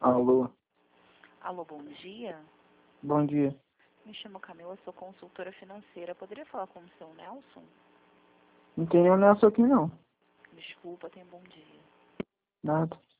Alô, Alô, bom dia. bom dia. Me chamo Camila, sou consultora financeira. Poderia falar com o seu Nelson? Não tem nenhum Nelson aqui não. Desculpa, tenha um bom dia. Nada.